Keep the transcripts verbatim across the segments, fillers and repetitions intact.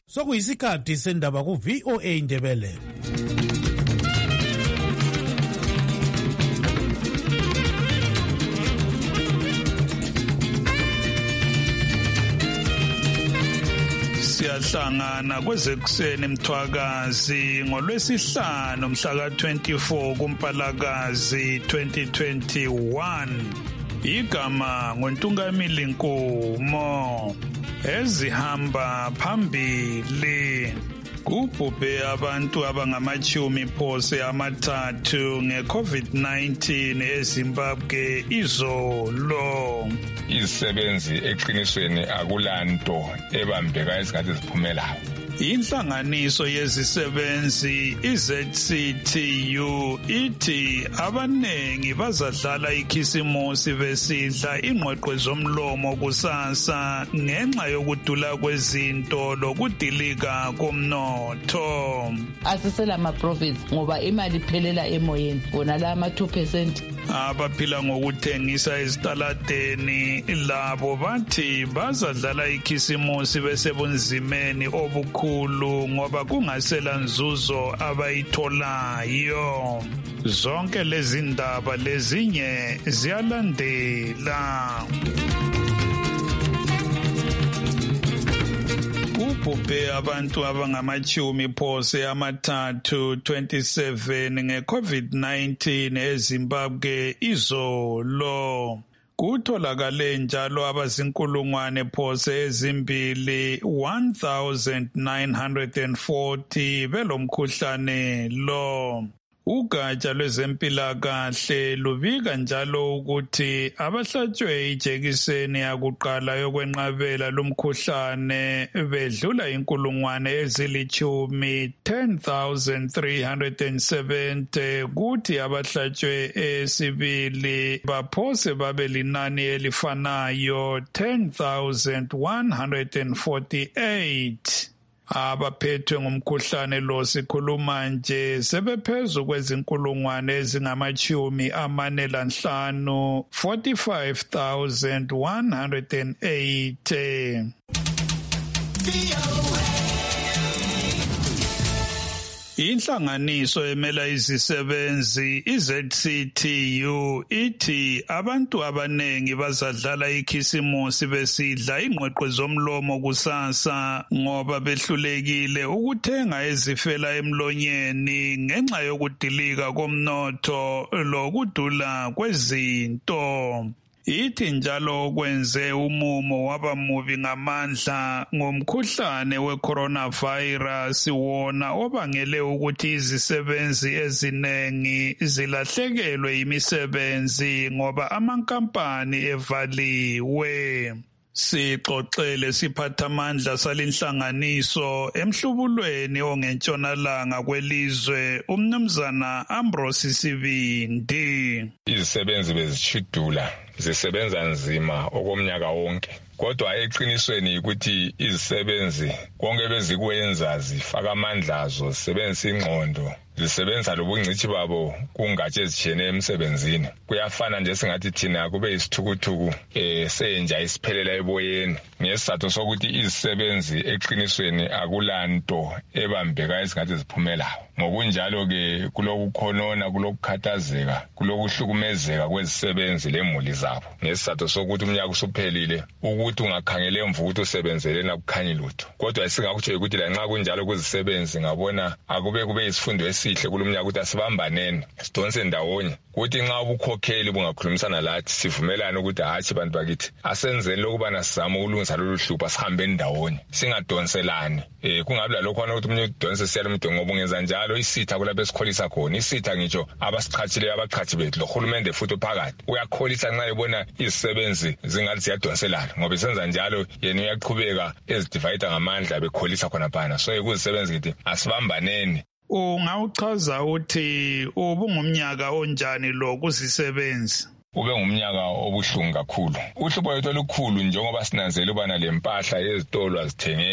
Sokuyisikhathi sendaba ku V O A Ndebele. Siyahlangana kwezekuseni Mthwakazi ngolwesihlanu mhla ka twenty-four kuMpalakazi twenty twenty-one. Igama ngoNtungamili Nkomo. Ezihamba phambili kubhubhe abantu abangamachumi phose amathathu nge-COVID nineteen eZimbabwe izolo. Izisebenzi eqinisweni akulanto ebambeka esingathi ziphumelayo. Inhlanganiso yezisebenzi i-Z C T U ithi abanengi bazadlala ikhisimusi besidla ingqweqwe zomlomo kusasa ngenxa yokudula kwezinto lokudilika komnotho. Asisela ama-profits ngoba imali iphelela emoyeni wona la ama two percent. Abaphila ngokuthengisa ezitaladeni labo bathi bazadlala ikhisimusi besebunzimeni obukhulu ngoba kungasela nzuzo abayitholayo. Zonke lezi ndaba lezinye ziyalandela. Kubhubhe abantu abangamachumi phose amathathu twenty-seven nge-COVID nineteen eZimbabwe izolo. Kutholakale njalo abazinkulungwane phose ezimbili one thousand nine hundred forty belomkhuhlane lo. Ugatsha lwezempilakahle lubika njalo ukuthi abahlatshwe ijekiseni yakuqala yokwenqabela lumkhuhlane bedlula inkulungwane ezilichumi ten thousand three hundred seventy kuthi abahlatshwe esibili baphose babe linani elifanayo ten thousand one hundred forty-eight. Abaphethwe ngumkhuhlane lo sikhuluma nje sebephezu kwezinkulungwane ezingamachumi amane lanhlanu forty-five thousand one hundred eighty. Inhlanganiso emela izisebenzi i-Z C T U ithi abantu abanengi bazadlala ikhisimusi besidla ingqweqwe zomlomo kusasa ngoba behlulekile ukuthenga ezifela emlonyeni ngenxa yokudilika komnotho lokudula kwezinto. Ithi njalo kwenze umumo wabamubi ngamandla ngomkhuhlane we-coronavirus wona obangele ukuthi izisebenzi ezinengi zilahlekelwe imisebenzi ngoba amankampani evaliwe. Sixoxele siphathamandla salinhlanganiso emhlubulweni ongetshonalanga kwelizwe umnumzana Ambrose Sibindi. Izisebenzi bezishudula zisebenza nzima okomnyaka wonke. Kodwa eqinisweni ukuthi izisebenzi konke bezikwenza zifaka amandla azo zisebenzisa ingqondo zisebenza lobungcithi babo kungatshe ezijene emsebenzini. Kuyafana nje singathi thina kube isithukuthuku eh senja isiphelela eboyeni ngesizathu sokuthi izisebenzi eqinisweni akulanto ebambeka esingathi ziphumelayo. Ngokunjalo ke kulokukhonona kulokukhathazeka kulokuhlukumezeka kwezisebenzi lemuli zabo ngesizathu sokuthi umnyaka usuphelile ukuthi ungakhangele mvukuthi usebenzelena kukhanya lutho. Kodwa esingakutsho ukuthi la nxa kunjalo kuzisebenzi ngabona akube kube isifundo esihle kulomnyaka ukuthi asibambaneni sidonse ndawonye ukuthi nxa ubukhokheli bungakhulumisana lathi sivumelane ukuthi hathi bantu bakithi asenzeni lokuba nasizama ukulungisa lolu hlupha sihambe ndawonye singadonselani. Eh kungabi lalokho ukuthi umunye udonse siyalo mdongo ngoba ungenza njalo isitha kulapho esikholisa khona isitha ngitsho abasichathile abachathi bethu lo hulumende futhi phakathi uyakholisa nxa ebona izisebenzi zingathi ziyadonselana ngoba senza njalo yena uyaqhubeka ezidivide ngamandla bekholisa khona phana. So ekuzisebenzi ngithi asibambaneni. Ungawuchaza uthi ubungumnyaka onjani lo kuzisebenzi? Ube ngumnyaka obuhlungu kakhulu. Uhlupho lwethu olukhulu njengoba sinanzela ubana lempahla ezitolo azithengeki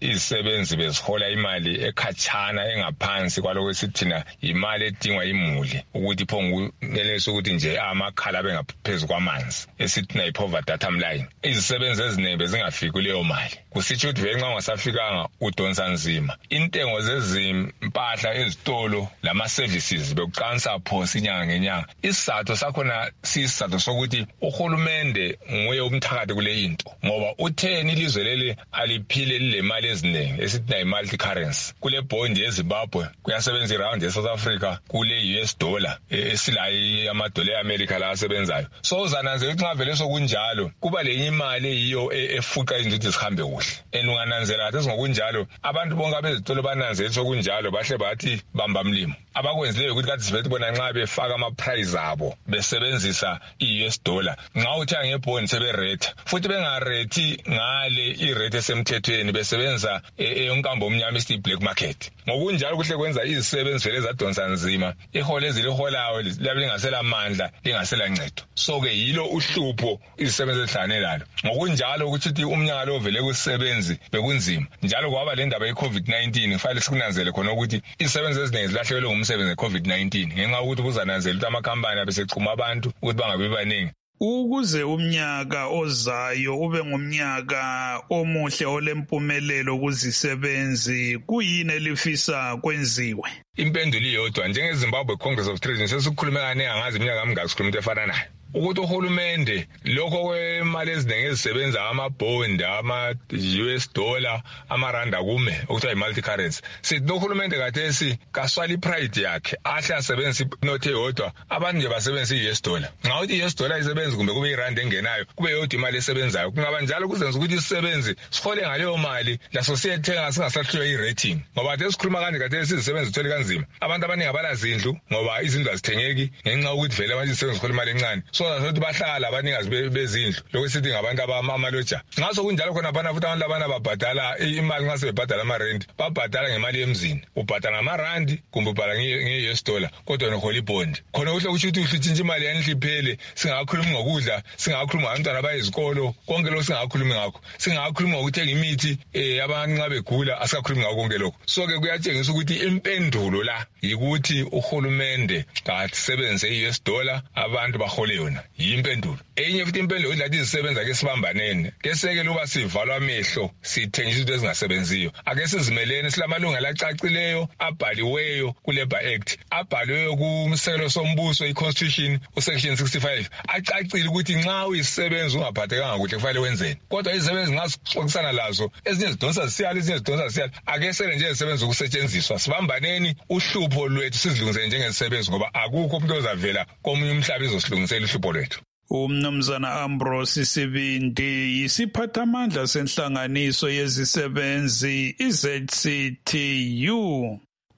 izisebenzi bezihola imali ekhatshana engaphansi kwaloko esithina imali edingwa imuli ukuthi phongunelesa ukuthi nje amakhala bengaphezulu kwamanzi esithina i-poverty datum line. Izisebenzi eziningi bezingafiki kuleyo mali. Kusitsho ukuthi vele nxa ungasafika udonsa nzima. Intengo zezimpahla ezitolo lama-services bekuqansa phosi inyanga ngenyanga. Isizathu sakhona sisizathu sokuthi uhulumende nguye umthakathi kule into ngoba utheni ilizwe leli aliphile lile mali eziningi esithi yi multi currency. Kule bond yeZimbabwe kuyasebenza iround yeSouth Africa, kule U S dollar esilayi amadola eAmerica la asebenzayo. So uzananzela ukuthi ngavele sokunjalo kuba lenye imali eyiyo efuqa izinto zihambe kuhle. Enungananzela ukuthi ngokunjalo abantu bonke abezitolo bananzela sokunjalo bahle bathi bamba mlimo. Abakwenzileyo ukuthi kathi sivele bona nxa befaka ama price abo besebenzisa i-U S dollar nxa uthenga ngebond seberate futhi bengarethi ngale irate esemthethweni besebenza eyonkambo omnyama isithi black market. Ngokunjalo kuhle kwenza izisebenzi vele zadonsa nzima, ihole eziliholayo labe lingasela amandla lingasela ncedo. So ke yilo uhlupho izisebenzi ezihlane lalo. Ngokunjalo ukuthi umnyaka lo vele kusebenzi bekunzima njalo kwaba le ndaba ye-COVID nineteen kufanele sikunanzele khona ukuthi izisebenzi eziningi zilahlekelwe ngumsebenzi we-COVID nineteen ngenxa ukuthi kuzananzela ukuthi amakhampani abesechuma abantu ukuthi bangabe baningi. Ukuze umnyaka ozayo ube ngumnyaka omuhle olempumelelo kuzisebenzi kuyini elifisa kwenziwe? Impendulo iyodwa, njengeZimbabwe Congress of Trade sesikhulume kaningi angazi iminyaka amingaki sikhuluma into efana nayo. Ukuthi uhulumende lokho kwemali eziningi ezisebenza ama-bond, ama-U S dollar, amaranda kume okuthiwa i-multi currency. Sithi nohulumende kathesi kaswali pride yakhe ahle asebenzise inothe yodwa abantu nje basebenzisa i-U S dollar. Nxa uthi i-U S dollar isebenzi kumbe kube iranda engenayo kube yodwa imali esebenzayo kungaba njalo kuzenza ukuthi isisebenzi sihole ngaleyo mali laso siyethenga singasahlulwa i-rating ngoba kade sikhuluma kanje kathesi izisebenzi zithole kanzima. Abantu abaningi abalazindlu ngoba izindlu azithengeki ngenxa yokuthi vele manje izisebenzi zihole imali encane. So sokuthi bahlala abaningazi bezindlu lokusithi ngabantu abamaloja. Ngaso kunjalo khona bana futhi abantu labana babhadala imali ngase bebhadala ama-rent babhadala ngemali yemzini. Ubhadala ngama-randi kumbe ubhadala nge-U S dollar kodwa nohola ibond. Khona kuhle ukuthi uthi uhluthintsha imali yanhliphele singakhulumi ngokudla, singakhuluma ngabantwana bayizikolo, konke lokho singakhulumi ngakho. Singakhuluma ngokuthenga imithi eh abantu nxa begula asikakhulumi ngakho konke lokho. So ke kuyatshengisa ukuthi impendulo la yikuthi uhulumende kasebenzise i-U S dollar abantu bahole yona. Impendulo enye futhi impendulo idlathi izisebenza ke sibambanene ke seke luba sivalwa amehlo sithengisa izinto ezingasebenziyo. Ake sizimelene silamalungelo acacileyo abhaliweyo ku-Labour Act abhaliweyo kumsekelo sombuso i-Constitution usection sixty-five acacile ukuthi nxa uyisebenza ungaphathekanga kuhle kufanele wenzeni. Kodwa izisebenzi ngasixoxisana lazo ezinye zidonsa zisiyala ezinye zidonsa zisiyala ake sele nje izisebenzi ukusetshenziswa sibambaneni uhlupho lwethu sizilungisele njengezisebenzi ngoba akukho umuntu ozavela komunye umhlaba ezosilungisela uhlupho lwethu. Umnumzana Ambrose Sibindi yisiphathamandla senhlanganiso yezisebenzi i-Z C T U.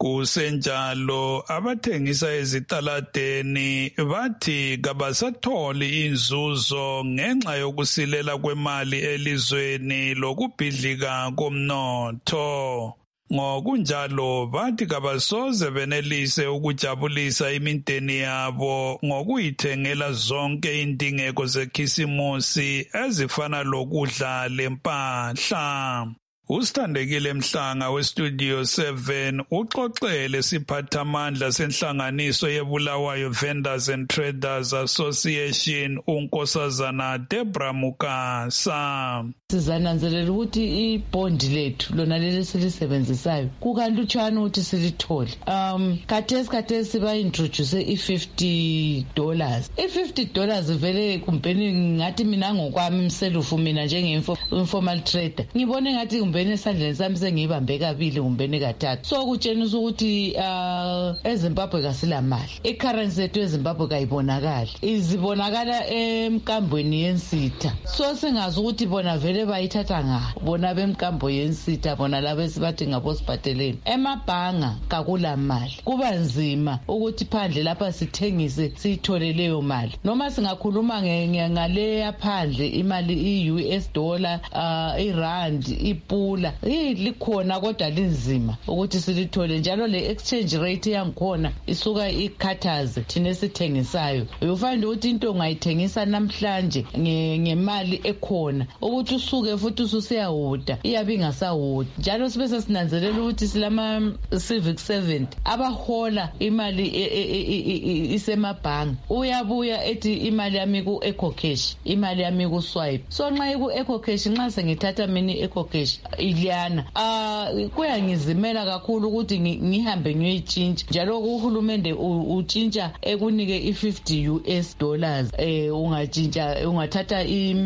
Kusenjalo abathengisa ezitaladeni bathi kabasatholi inzuzo ngenxa yokusilela kwemali elizweni lokubhidlika komnotho. Ngokunjalo bathi kabasoze benelise ukujabulisa imindeni yabo ngokuyithengela zonke indingeko zekhisimusi ezifana lokudla lempahla. Usithandekile Mhlanga westudio seven uxoxele siphathamandla senhlanganiso yeBulawayo Vendors and Traders Association unkosazana Debra Mukasa. Sizananzelela ukuthi ibhondi lethu lona leli silisebenzisayo kukalutshwana ukuthi silithole. Um khathesi khathesi ba introduce i-fifty dollars. I-fifty dollars vele kumpeni ngathi mina ngokwami imselufu mina njenge-informal trader. Ngibone ngathi kumbeni esandleni sami sengiyibambe kabili kumbeni kathathu. So kutshengisa ukuthi uh, eZimbabwe kasilamali. I-currency yethu eZimbabwe kayibonakali. Izibonakala emkambweni yensitha. So singazi ukuthi bona vele bayithatha nga bona bemkambo yensitha bona labo esibathi ngabo sibhateleni. Emabhanga kakula mali. Kuba nzima ukuthi phandle lapha sithengise siyithole leyo mali. Noma singakhuluma ngale yaphandle imali i-U S dollar, uh, irand, ipu lilula likhona kodwa linzima ukuthi silithole njalo le exchange rate yangikhona isuka ikhathaze thina esithengisayo. You find ukuthi into ungayithengisa namhlanje ngemali ekhona ukuthi usuke futhi ususiyahuda iyabe ingasahuda. Njalo sibe sesinanzelela ukuthi silama civic servant abahola imali isemabhangi, uyabuya ethi imali yami ku EcoCash, imali yami ku swipe. So nxa iku EcoCash nxa sengithatha mini EcoCash iliyana ah kuyangizimela kakhulu ukuthi ngihambe ngiyoyitshintsha. Njalo uhulumende utshintsha ekunike i-fifty U S dollars eh ungatshintsha ungathatha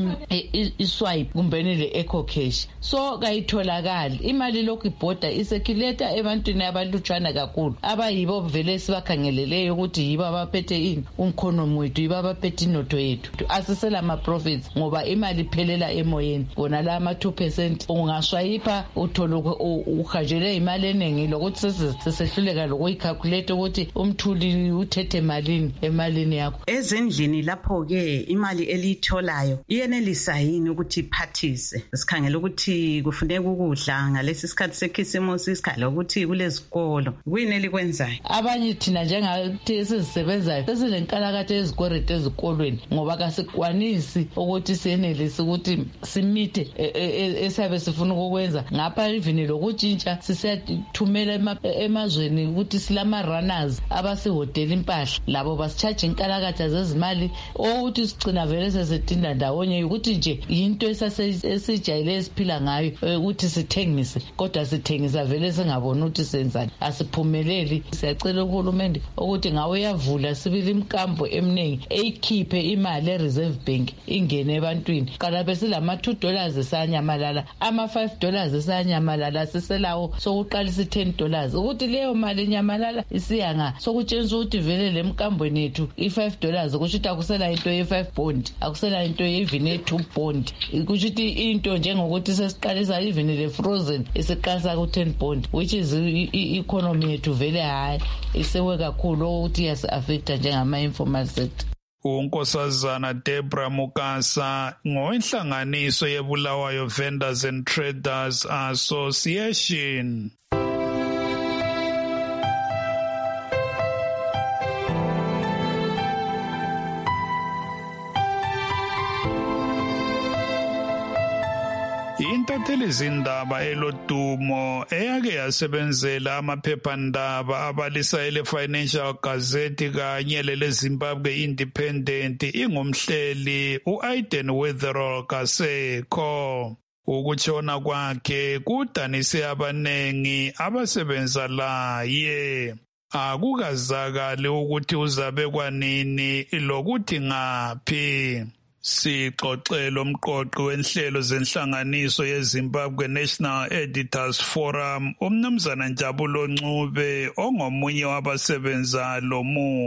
i-swipe kumbe le EcoCash. So kayitholakali imali lokhu ibhoda isekhileta ebantwini abalutshwana kakhulu abayibo vele sibakhangeleleyo ukuthi yibo abaphethe ini umkhonomi wethu, yibo abaphethe inotho yethu. Asisela ama profits ngoba imali iphelela emoyeni. Kona la ama two percent ungaswayipha uthola uhajele imali eningi lokuthi sesehluleka lokuyicalculate ukuthi umthuli uthethe malini emalini yakho. Ezindlini lapho ke imali elitholayo iyenelisa yini ukuthi iphathise? Sikhangela ukuthi kufuneka ukudla ngalesi sikhathi sekhisimusi, isikhala ukuthi kulezikolo kuyini elikwenzayo? Abanye thina njengathi esisebenzayo sesilenkalakatha ezikwerete ezikolweni ngoba kasikwanisi ukuthi siyenelise ukuthi simite esabe sifuna ukwenza ngapha even lokutshintsha sisiyathumela emazweni ukuthi silama runners abasihotela impahla labo basicharge inkalakatha zezimali ukuthi sigcina vele sesidinda ndawonye ukuthi nje into esijayele esiphila ngayo ukuthi sithengise kodwa sithengisa vele singabona ukuthi senzani. Asiphumeleli. Siyacela uhulumende ukuthi ngawe yavula sibili imkambo eminingi eyikhiphe imali eReserve Bank ingene ebantwini. Qala besilama two dollars esanyamalala, ama five dollars esanyamalala siselawo sokuqalisa ten dollars ukuthi leyo mali nyamalala isiyanga sokutshenzisa ukuthi vele lemkambweni yethu i five dollars kusho ukuthi akusela into ye five bond, akusela into ye even e two bond. Kusho ukuthi into njengokuthi sesiqalisa even le frozen isiqalisa ku ten bond which is i-economy yethu vele hayi isewe kakhulu ukuthi yas affecta njengama informal sector. uNkosazana Debra Mukasa ngowenhlanganiso yeBulawayo Vendors and Traders Association. Intatheli zindaba elodumo eyake yasebenzela amaphephandaba abalisa ele Financial Gazette kanye lele Zimbabwe Independent ingumhleli uAiden Wetherall Kaseko. Ukutshona kwakhe kudanise abanengi abasebenza laye. Akukazakali ukuthi uzabe kwanini lokuthi ngaphi. Sixoxela umqoqi wenhlelo zenhlanganiso yeZimbabwe National Editors Forum umnumzana Njabulo Ncube ongomunye wabasebenza lo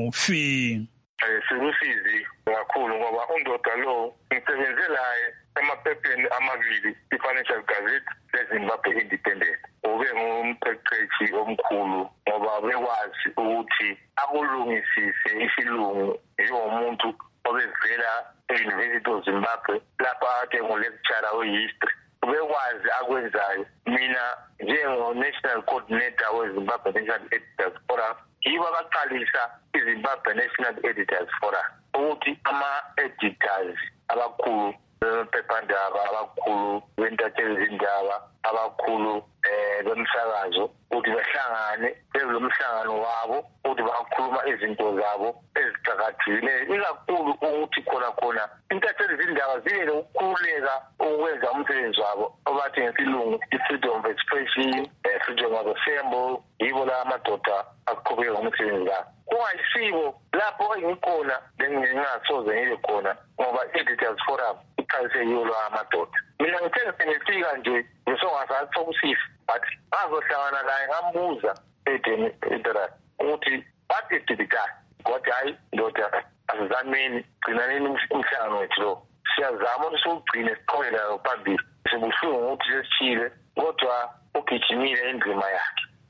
mufi. Sikusizi kakhulu ngoba undoda lo ngisebenze laye emaphepheni amabili iFinancial Gazette leZimbabwe Independent. Ube ngumqeqeshi omkhulu ngoba bekwazi ukuthi akulungisise isilungu yomuntu obevela e-University of Zimbabwe lapha ade ngo-lecturer we-history. Ubekwazi akwenzayo. Mina njengo-national coordinator we-Zimbabwe National Editors Forum yibo abaqalisa i-Zimbabwe National Editors Forum ukuthi ama-editors abakhulu bemaphephandaba, abakhulu bentatheli zindaba, abakhulu eh bemsakazo ukuthi bahlangane lo mhlangano wabo ukuthi bakhuluma izinto zabo eziqhakathile ikakhulu ukuthi khona khona intatheli zindaba zibe ukukhuleka ukwenza umsebenzi wabo obathi ngesilungu i-freedom of expression, freedom of assembly, yibo la amadoda aqhubeka ngomsebenzi wabo. Kungayisibo lapho engikhona bengingasoze ngibe khona ngoba Editors Forum iqalise yiyo amadoda. Mina ngithe ngifika nje ngisongazathi sokusifo but ngazohlangana naye ngambuza edeni intera ukuthi what is to be done. Kodwa hayi ndoda asizameni gcinaneni umhlangano wethu lo siyazama ukuthi siwugcine siqhubekela phambili. Sibuhlungu ukuthi sesithile kodwa ugijimile indima yakhe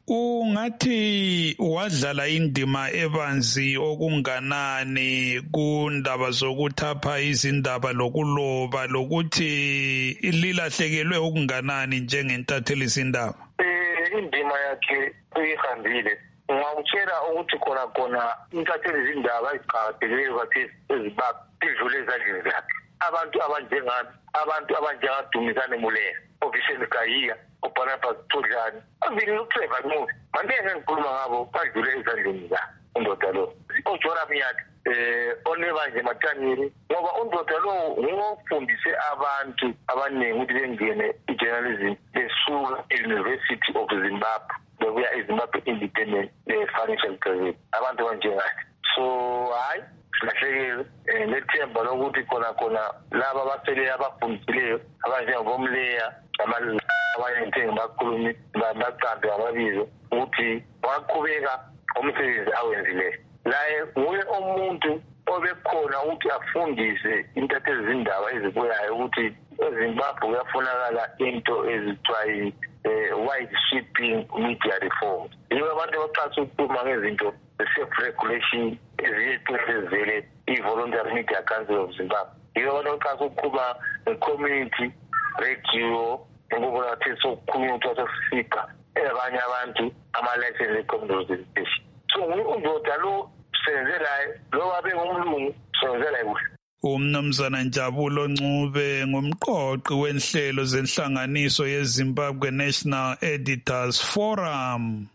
Ungathi wadlala indima ebanzi okunganani kundaba zokuthapha izindaba lokuloba lokuthi lilahlekelwe okunganani njengentatheli izindaba? Eh indima yakhe uyihambile. Ungakutshela ukuthi khona khona intatheli izindaba eziqhakathekileyo kathi ezibaba idlule ezandleni zakhe. Abantu abanjengani, abantu abanjengaDumisane Molewa, Official Kayiya, uBarnabas Thudlane, avile uTrevor Ncube. Manje ngikhuluma ngabo badlule ezandleni zakhe undoda lo. uJoram Nyathi eh oneba nje Matanyeni ngoba undoda lo ngofundise abantu abaningi ukuthi bengene ijournalism besuka e-University of Zimbabwe bekuya eZimbabwe Independent Financial Gazette abantu abanjengathi. So hayi silahlekile nethemba lokuthi khona khona laba abasele abafundisileyo abanjengomleya abanye bakhulumi baqambe ababizo ukuthi waqhubeka umsebenzi awenzileyo. Laye nguye umuntu obekhona ukuthi afundise intatheli izindaba ezibuyayo ukuthi eZimbabwe kuyafunakala into ezithiwa wide sweeping media reform. Yibo abantu abaqala ukukhuluma ngezinto self-regulation eziyethezele i-Voluntary Media Council of Zimbabwe. Yibo abantu abaqala ukukhuluma nge-community radio ngoba nathi sokukhuluma ukuthi wasifika abanye abantu ama-license e-community station. So undoda lo senzelayo lo wabe ngumlungu senzelayo kuhle. Umnumzana Njabulo Ncube ngumqoqi wenhlelo zenhlanganiso yeZimbabwe National Editors Forum.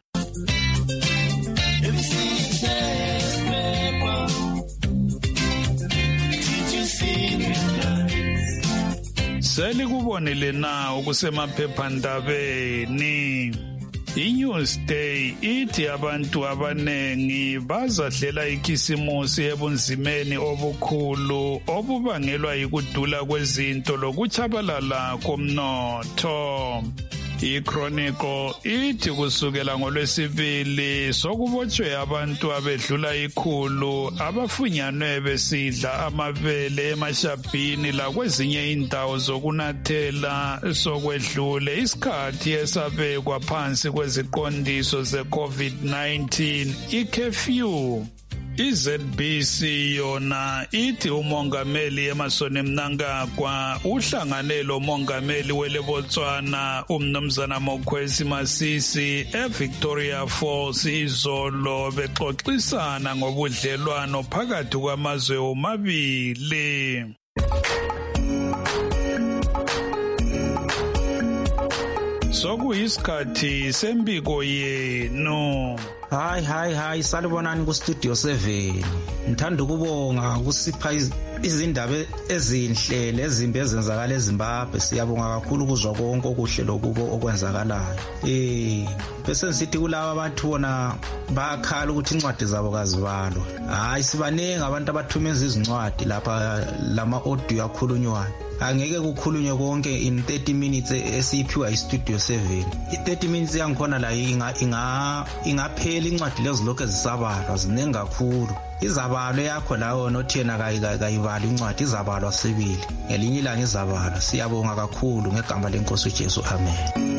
Selikubonile na ukusemaphephandabeni. I-Newsday ithi abantu abanengi bazadlela ikhisimusi ebunzimeni obukhulu obubangelwa yikudula kwezinto lokuchabalala komnotho. I-Chronicle ithi kusukela ngolwesibili sokubotshwe abantu abedlula ikhulu abafunyanwe besidla amabele emashabhini lakwezinye indawo zokunathela sokwedlule isikhathi esabekwa phansi kweziqondiso ze-COVID nineteen i-curfew. I-Z B C yona ithi umongameli Emmerson Mnangagwa uhlangane lo mongameli weleBotswana umnumzana Mokwesi Masisi eVictoria Falls izolo bexoxisana ngobudlelwano phakathi kwamazwe omabili. Sokuyisikhathi sembiko yenu. Hayi hayi hayi salibonani ku studio seven. Ngithanda ukubonga kusipha izindaba ezinhle lezimbi ezenzakala eZimbabwe. Siyabonga kakhulu kuzwa konke okuhle lokubo okwenzakalayo. Eh bese nsithi kulabo abantu bona bakhala ukuthi incwadi zabo kazibalwa. Hayi sibanenge abantu abathumeza izincwadi lapha lama audio akhulunywayo. Angeke kukhulunywe konke in thirty minutes esiphiwa iStudio seven. I-thirty minutes yangikhona la inga inga ingaphela incwadi lezo lokho ezisabalwa zinengi kakhulu. Izabalo yakho lawo nothena kayibala incwadi izabalwa sibili. Ngelinye ilanga izabalwa. Siyabonga kakhulu ngegama lenkosi uJesu. Amen.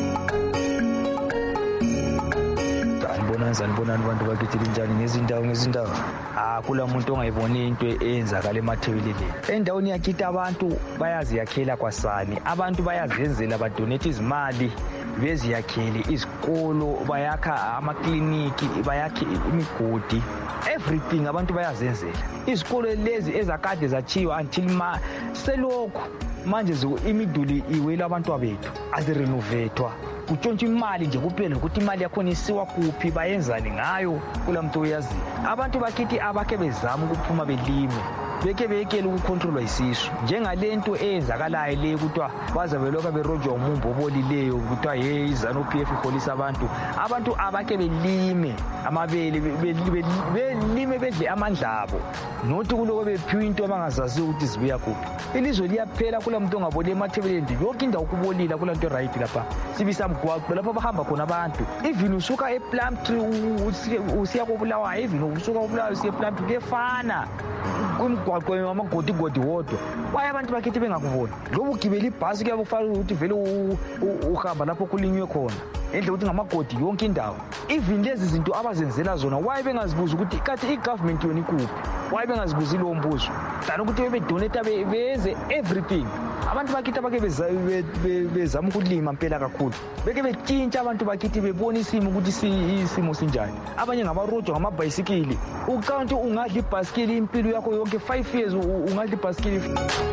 Sanibonani abantu bakithi linjani ngezindawo ngezindawo. Ah kula muntu ongayiboni into eyenzakala emathebeleleni. Endaweni yakithi abantu bayaziyakhela kwasani. Abantu bayazenzela badonate izimali beziyakhele izikolo bayakha amakliniki bayakha imigodi. Everything abantu bayazenzela. Izikolo lezi ezakade zachiwa until ma selokho manje imiduli iwela abantu abethu azirenovetwa. Kutshontsha imali nje kuphela ukuthi imali yakho isiwa kuphi bayenzani ngayo kulamuntu uyazi. Abantu bakithi abakhe bezama ukuphuma belime beke bekele ukucontrolwa isisu njengalento eyenzakalayo le kuthiwa bazabe lokho berojwa umumbo obolileyo kuthiwa hey izanu P F iholisa abantu abantu abakhe belime amabele belime bedle amandlabo nothi kuloko bephiwa into abangazazi ukuthi zibuya kuphi. Ilizwe liyaphela kulamuntu ongaboli emathebeleni yonke indawo kubolila kulanto right lapha sibisa mgwaqo lapha bahamba khona abantu. Even usuka ePlum Tree usiya koBulawayo even usuka koBulawayo usiya ePlum Tree kuyefana kumgwaqo amagodi godi wodwa. Waye abantu bakithi bengakuboni. Lobu gibela ibhasi kuyakufanele ukuthi vele uhamba lapho kulinywe khona. endle ukuthi ngamagodi yonke indawo. Even lezi zinto abazenzela zona why bengazibuza ukuthi kathi i-government yona ikuphi, why bengazibuzi lo mbuzo than ukuthi bebedonate beze everything. Abantu bakithi abake bezama ukulima impela kakhulu beke betshintsha abantu bakithi bebona isimo ukuthi isimo sinjani. Abanye ngamarojo ngamabhayisikili ukanti ungadla ibhasikili impilo yakho yonke five years ungadla ibhasikili.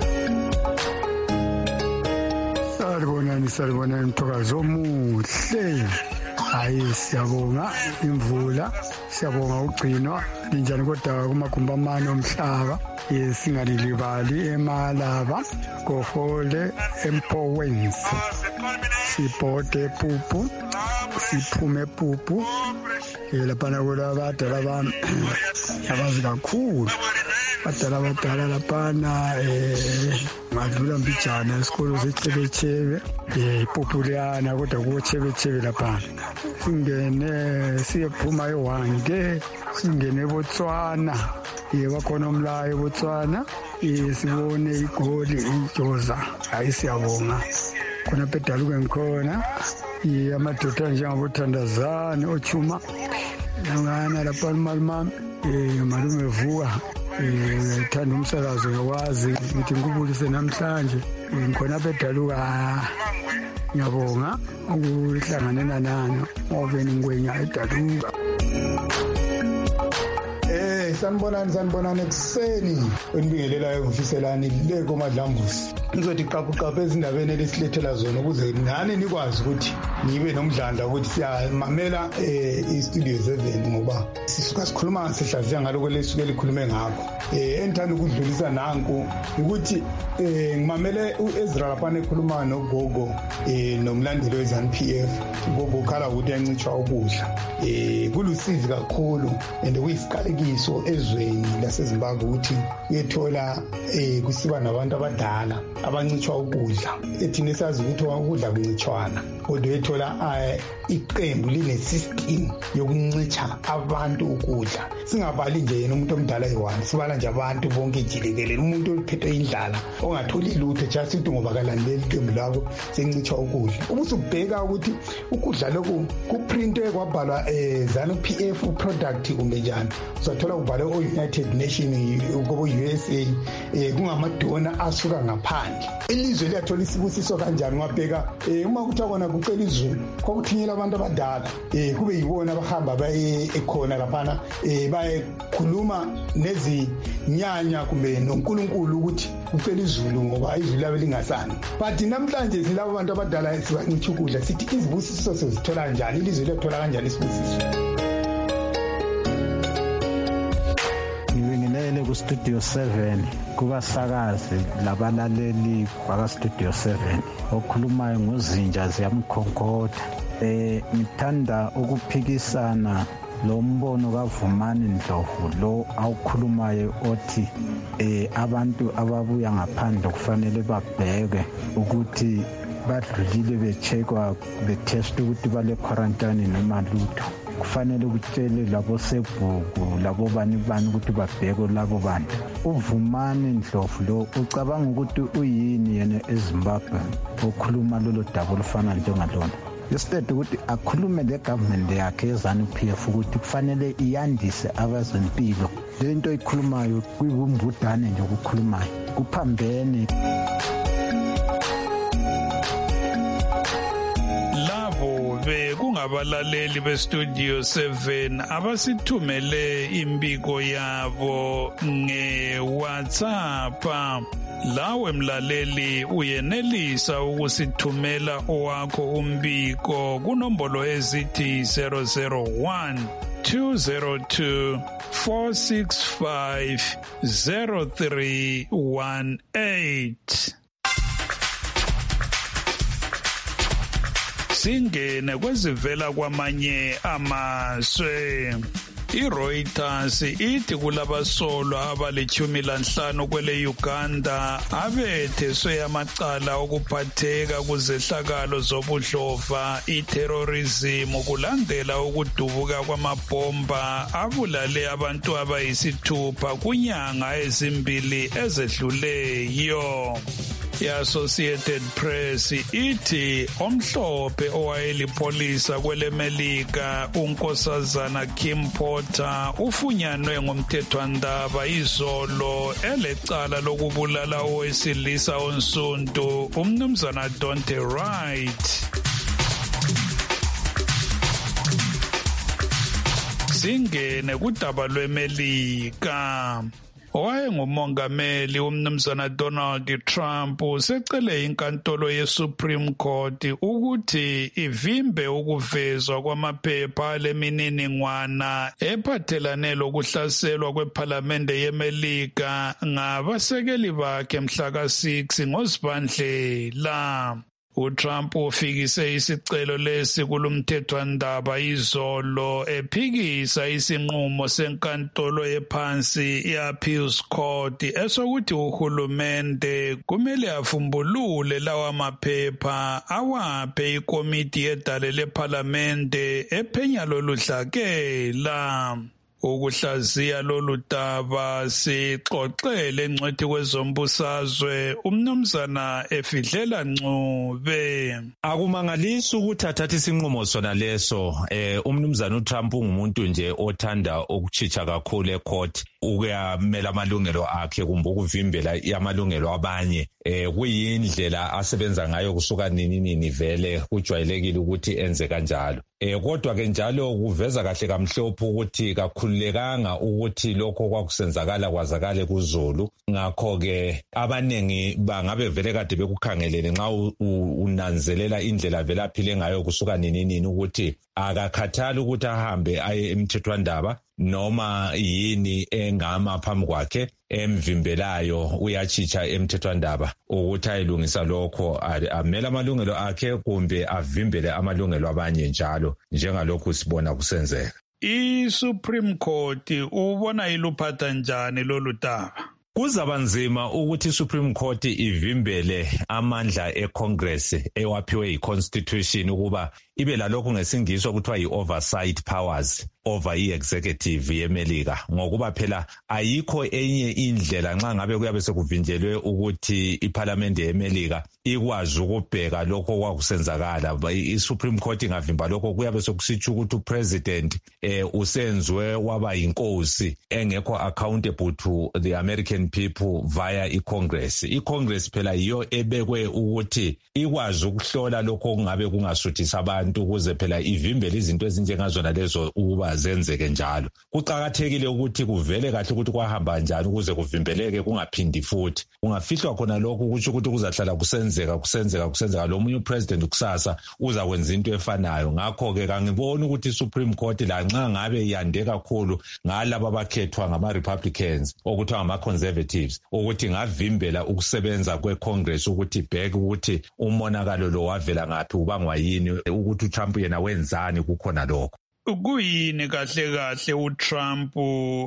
Salibonani salibonani mthokazo omuhle. Hayi siyabonga imvula, siyabonga ugcinwa linjani kodwa kumagumba amane omhlaba singalilibali eMalaba, Gohole, eMpowensi, sibhode ePupu, siphume ePupu laphana kulabadala bami abazi kakhulu badala badala laphana ngadlula mbijana esikolo seChebechebe ipopulana kodwa kuChebechebe laphana singene siyephuma eWange singene eBotswana bakhona umlayo eBotswana sibone igoli ijoza hayi siyabonga khona pedaluke ngikhona amadoda njengabothandazane ochuma ngana lapha malmam malume vuka thanda umsakazo ngokwazi ngithi ngikubulise namhlanje ngikhona pedaluka ngiyabonga ukuhlanganela nani ngoba ngingwenya edaluka. Eh sanibonani sanibonani ekuseni enibingelelayo ngifiselani le komadlambusi ngizothi qaquqaphe ezindabeni elisilethela zona ukuze nani nikwazi ukuthi nibe nomdlandla ukuthi siyamamela i-Studio seven ngoba sisuka sikhuluma sihlaziya ngaloko lesuke likhulume ngakho. Eh engithanda ukudlulisa nanku ukuthi ngimamele uEzra laphana ekhuluma noGogo eh nomlandeli weZANU P F Gogo khala ukuthi yancitshwa ukudla. Eh kulusizi kakhulu and kuyisiqalekiso ezweni laseZimbabwe ukuthi uyethola eh kusiba nabantu abadala abancitshwa ukudla. Ethina sazi ukuthi ukudla kuncitshwana kodwa uyethola iqembu line system yokuncitsha abantu ukudla. Singabali nje yena umuntu omdala eyiwani sibala nje abantu bonke jikelele umuntu ophethe indlala ongatholi lutho just ukuthi ngoba kalandeli iqembu lakho sencitshwa ukudla. Ubusubheka ukuthi ukudla lokhu kuprintwe kwabhalwa ZANU P F product kumbe njani uzathola kubhalwe o-United Nations kubo-U S A kungamadona asuka ngaphandle. Ilizwe liyathola isibusiso kanjani ngabheka uma kuthi akona kucela izulu kwakuthinyela abantu abadala kube yibona abahamba baye ekhona laphana bayekhuluma nezinyanya kumbe noNkulunkulu ukuthi kucela izulu ngoba izulu labe lingasani. But namhlanje silabo abantu abadala sibancitha ukudla sithi izibusiso sizithola kanjani, ilizwe liyathola kanjani isibusiso. Ngibingelele ku Studio seven kubasakazi labalaleli baka Studio seven okhulumayo ngozinja ziyamkhonkoda. Eh ngithanda ukuphikisana lo mbono kaVumani Ndlovu lo awukhulumayo othi eh abantu ababuya ngaphandle kufanele babheke ukuthi badlulile becheckwa betest ukuthi bale quarantine noma lutho. Kufanele ukutshele labo sebhuku labo bani bani ukuthi babheke labo bantu. uVumani Ndlovu lo ucabanga ukuthi uyini yena eZimbabwe okhuluma lolo daba olufana njengalona. Instead ukuthi akhulume le government yakhe eZANU P F ukuthi kufanele iyandise abazempilo. Lento ikhulumayo kuyibumbudane nje ukukhulumayo kuphambene. Kungabalaleli beStudio seven abasithumele imbiko yabo ngeWhatsApp. Lawe mlaleli uyenelisa ukusithumela owakho umbiko kunombolo ezithi zero zero one two zero two four six five zero three one eight. Singene kwezivela kwamanye amazwe. iReuters ithi kulabasolwa abalichumi lanhlanu kwele Uganda abetheswe amacala okuphatheka kuzehlakalo zobudlova iterrorism kulandela ukudubuka kwamabomba abulale abantu abayisithupha kunyanga ezimbili ezedluleyo. I-Associated Press ithi omhlophe owayelipolisa kwelemelika unkosazana Kim Porter ufunyanwe ngomthethwandaba izolo elecala lokubulala owesilisa onsundu umnumzana Daunte Wright. Singene kudaba lwemelika. Owayengumongameli umnumzana Donald Trump secele inkantolo ye-Supreme Court ukuthi ivimbe ukuvezwa kwamaphepha lemininingwana ephathelane lokuhlaselwa kwephalamende yeMelika ngabasekeli bakhe mhla ka six ngoZibandlela. uTrump ufikise isicelo lesi kulomthethwandaba izolo ephikisa isinqumo senkantolo ephansi i-Appeals Court esokuthi uhulumende kumele afumbulule lawa maphepha awaphe ikomiti yedale lephalamende ephenya loludlakela. Ukuhlaziya lolu daba sixoxele engcwethi kwezombusazwe umnumzana Efidlela Ncube. Akumangalisi ukuthi athathe isinqumo sona leso. eh umnumzana uTrump ungumuntu nje othanda ukuchicha kakhulu ecourt ukuyamela amalungelo akhe kumbe ukuvimbela amalungelo abanye. eh kuyindlela asebenza ngayo kusuka nini nini vele kujwayelekile ukuthi enze kanjalo. Eh kodwa ke njalo kuveza kahle kamhlophe ukuthi kakhululekanga ukuthi lokho kwakusenzakala kwazakale kuZulu. Ngakho ke abanengi bangabe vele kade bekukhangelele nxa unanzelela indlela vele aphile ngayo kusuka nini nini ukuthi akakhathali ukuthi ahambe aye emthethwandaba noma yini engama phambi kwakhe emvimbelayo uyachicha emthethwandaba ukuthi ayilungisa lokho amela amalungelo akhe kumbe avimbele amalungelo abanye njalo njengalokho sibona kusenzeka. I-Supreme Court ubona iluphatha njani lolu daba? Kuzaba nzima ukuthi iSupreme Court ivimbele amandla eCongress ewaphiwe iConstitution ukuba ibe lalokho ngesingisi okuthiwa yi-oversight powers over i-executive yeMelika, ngokuba phela ayikho enye indlela nxa ngabe kuyabe sekuvinjelwe ukuthi iParliament yeMelika ikwazi ukubheka lokho kwakusenzakala. I-Supreme Court ingavimba lokho kuyabe sekusitsho ukuthi upresident eh usenzwe waba yinkosi engekho accountable to the American people via iCongress. iCongress phela yiyo ebekwe ukuthi ikwazi ukuhlola lokho kungabe kungasuthisa abantu ukuze phela ivimbele izinto ezinjengazona lezo ukuba zenzeke njalo. Kuqakathekile ukuthi kuvele kahle ukuthi kwahamba kanjani ukuze kuvimbeleke kungaphindi futhi. Kungafihlwa khona lokho ukuthi ukuthi kuzahlala kusenzeka kusenzeka kusenzeka lo munye upresident kusasa uza kwenza into efanayo. Ngakho ke kangiboni ukuthi iSupreme Court la nxa ngabe yande kakhulu ngalabo abakhethwa ngama Republicans okuthiwa ngama Conservatives ukuthi ngavimbela ukusebenza kweCongress ukuthi ibheke ukuthi umonakalo lo wavela ngaphi ubangwa yini ukuthi uTrump yena wenzani kukhona lokho. Kuyini kahle kahle uTrump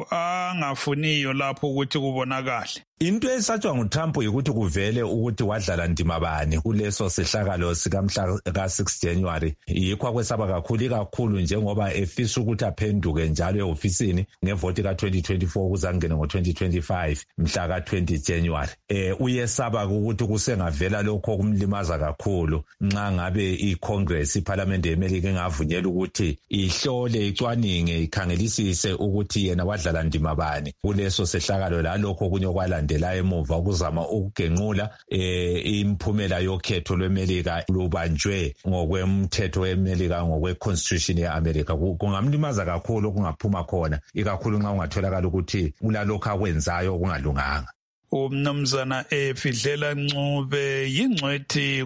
angafuniyo lapho ukuthi kubonakale? Into esatshwa nguTrump ukuthi kuvele ukuthi wadlala ndima bani kuleso sehlakalo sikamhla ka six January. Yikho kwesaba kakhulu kakhulu njengoba efisa ukuthi aphenduke njalo eofisini ngevoti ka twenty twenty-four kuzangene ngo twenty twenty-five mhla ka twenty January. Eh uyesaba ukuthi kusengavela lokho kumlimaza kakhulu nxa ngabe iCongress iParliament yeMelika engavunyela ukuthi ihlole icwaninge ikhangelisise ukuthi yena wadlala ndima bani kuleso sehlakalo la lokho kunye kwalanda la emuva ukuzama ukugenqula eh imphumela yokhetho lweMelika lubanjwe ngokwemthetho weMelika ngokweConstitution yeAmerica. Kungamlimaza kakhulu kungaphuma khona ikakhulu nxa ungatholakala ukuthi ulalokho akwenzayo kungalunganga. Umnumzana Efidlela Ncube yingcwethi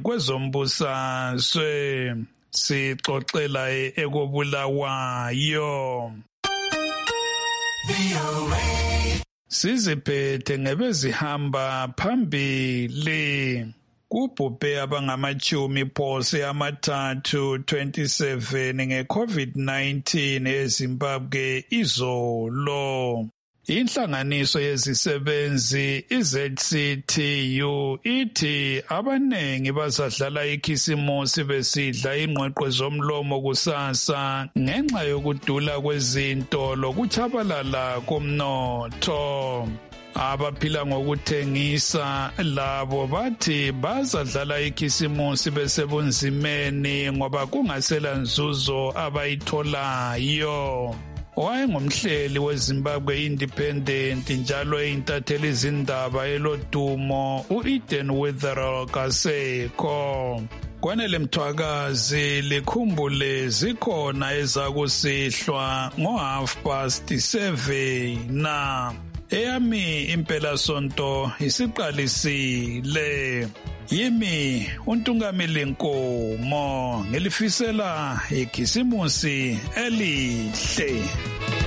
kwezombusazwe sixoxela ekobulawayo. Siziphethe ngebezihamba phambili kubhubhe abangamachumi phose amathathu twenty-seven nge-COVID nineteen eZimbabwe izolo. Inhlanganiso yezisebenzi i-Z C T U ithi abanengi bazadlala ikhisimusi besidla ingqweqwe zomlomo kusasa ngenxa yokudula kwezinto lokuchabalala komnotho. Abaphila ngokuthengisa labo bathi bazadlala ikhisimusi besebunzimeni ngoba kungasela nzuzo abayitholayo. Wayengumhleli weZimbabwe Independent njalo eyintatheli izindaba elodumo uEden Witherell Kaseko. Kwanele Mthwakazi likhumbule zikhona ezakusihlwa ngo half past seven na eyami impela sonto isiqalisile. Yimi uNtungameli Nkomo ngilifisela ikhisimusi elihle.